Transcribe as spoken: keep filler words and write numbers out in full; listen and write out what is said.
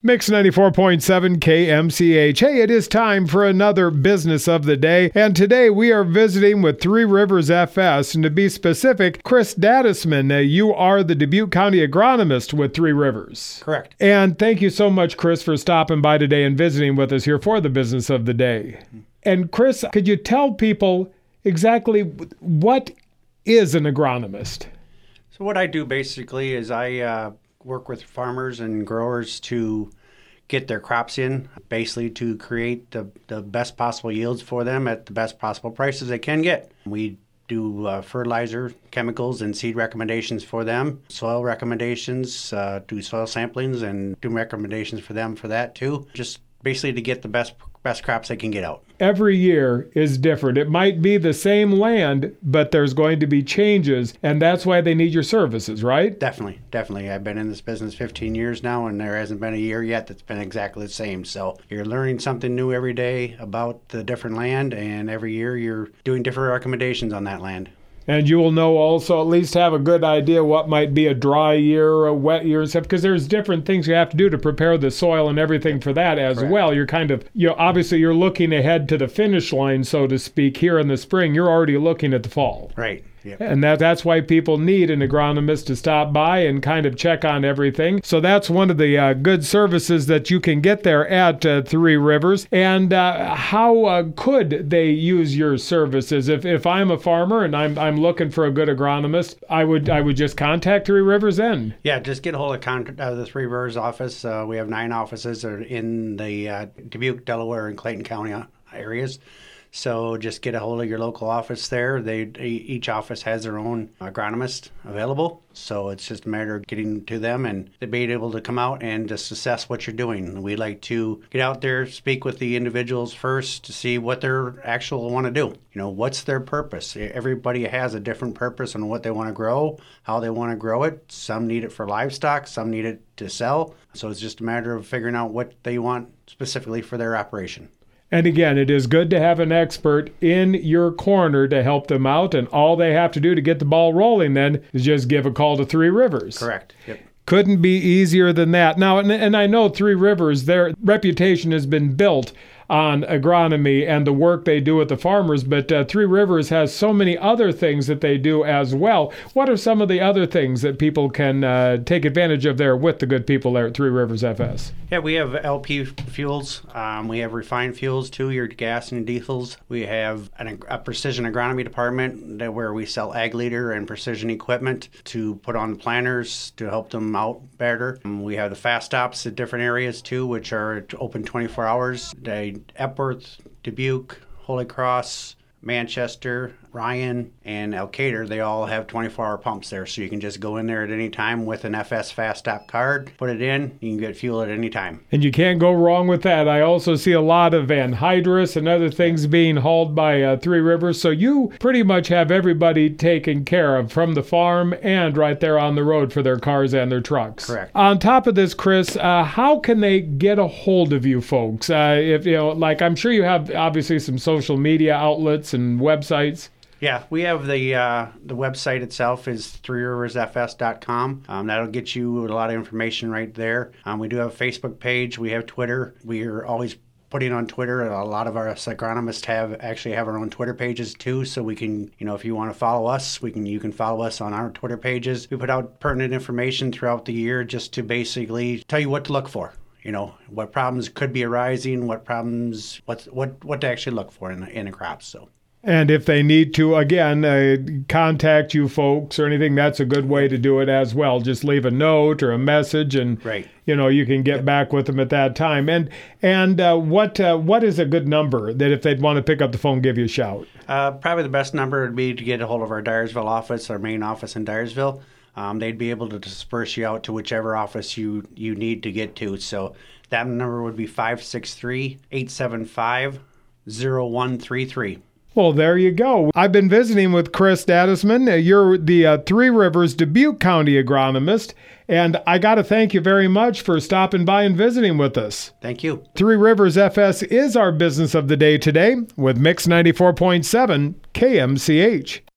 Mix ninety-four point seven K M C H. Hey, it is time for another Business of the Day. And today we are visiting with Three Rivers F S. And to be specific, Chris Dadisman, uh, you are the Dubuque County agronomist with Three Rivers. Correct. And thank you so much, Chris, for stopping by today and visiting with us here for the Business of the Day. And Chris, could you tell people exactly what is an agronomist? So what I do basically is I uh, work with farmers and growers to get their crops in, basically to create the, the best possible yields for them at the best possible prices they can get. We do uh, fertilizer, chemicals, and seed recommendations for them, soil recommendations, uh, do soil samplings, and do recommendations for them for that too, just basically to get the best best crops they can get out. Every year is different. It might be the same land, but there's going to be changes, and that's why they need your services, right? Definitely, definitely. I've been in this business fifteen years now, and there hasn't been a year yet that's been exactly the same. So you're learning something new every day about the different land, and every year you're doing different recommendations on that land. And you will know also, at least have a good idea what might be a dry year, a wet year, and stuff, because there's different things you have to do to prepare the soil and everything for that as Correct. well. You're kind of, you know, obviously you're looking ahead to the finish line, so to speak, here in the spring. You're already looking at the fall. Right. Yep. And that, that's why people need an agronomist to stop by and kind of check on everything. So that's one of the uh, good services that you can get there at uh, Three Rivers. And uh, how uh, could they use your services? If if I'm a farmer and I'm I'm looking for a good agronomist, I would I would just contact Three Rivers then. Yeah, just get a hold of con- uh, the Three Rivers office. Uh, we have nine offices are in the uh, Dubuque, Delaware, and Clayton County areas. So just get a hold of your local office there. They each office has their own agronomist available. So it's just a matter of getting to them and they being able to come out and just assess what you're doing. We like to get out there, speak with the individuals first to see what their actual want to do. You know, what's their purpose? Everybody has a different purpose on what they want to grow, how they want to grow it. Some need it for livestock, some need it to sell. So it's just a matter of figuring out what they want specifically for their operation. And again, it is good to have an expert in your corner to help them out. And all they have to do to get the ball rolling then is just give a call to Three Rivers. Correct. Yep. Couldn't be easier than that. Now, and, and I know Three Rivers, their reputation has been built on agronomy and the work they do with the farmers, but uh, Three Rivers has so many other things that they do as well. What are some of the other things that people can uh, take advantage of there with the good people there at Three Rivers F S? Yeah, we have L P fuels. Um, we have refined fuels too, your gas and diesels. We have an, a precision agronomy department that, where we sell ag leader and precision equipment to put on planters to help them out better. Um, we have the fast stops at different areas too, which are open twenty-four hours. They Epworth, Dubuque, Holy Cross, Manchester, Ryan, and Elkader, they all have twenty-four hour pumps there, so you can just go in there at any time with an F S Fast Stop card, put it in, you can get fuel at any time. And you can't go wrong with that. I also see a lot of anhydrous and other things being hauled by uh, Three Rivers, so you pretty much have everybody taken care of from the farm and right there on the road for their cars and their trucks. Correct. On top of this, Chris, uh, how can they get a hold of you folks? Uh, if you know, like I'm sure you have obviously some social media outlets and websites. Yeah, we have the uh, the website itself is three rivers f s dot com. Um, that'll get you a lot of information right there. Um, we do have a Facebook page. We have Twitter. We are always putting on Twitter. A lot of our agronomists have actually have our own Twitter pages too, so we can, you know, if you want to follow us, we can. You can follow us on our Twitter pages. We put out pertinent information throughout the year just to basically tell you what to look for. You know, what problems could be arising, what problems, what what what to actually look for in in a crop. So. And if they need to, again, uh, contact you folks or anything, that's a good way to do it as well. Just leave a note or a message, and right. you know you can get yep. back with them at that time. And and uh, what uh, what is a good number that if they'd want to pick up the phone, give you a shout? Uh, probably the best number would be to get a hold of our Dyersville office, our main office in Dyersville. Um, they'd be able to disperse you out to whichever office you, you need to get to. So that number would be five six three, eight seven five, zero one three three. Well, there you go. I've been visiting with Chris Dadisman. Uh, you're the uh, Three Rivers Dubuque County agronomist, and I got to thank you very much for stopping by and visiting with us. Thank you. Three Rivers F S is our business of the day today with Mix ninety-four point seven K M C H.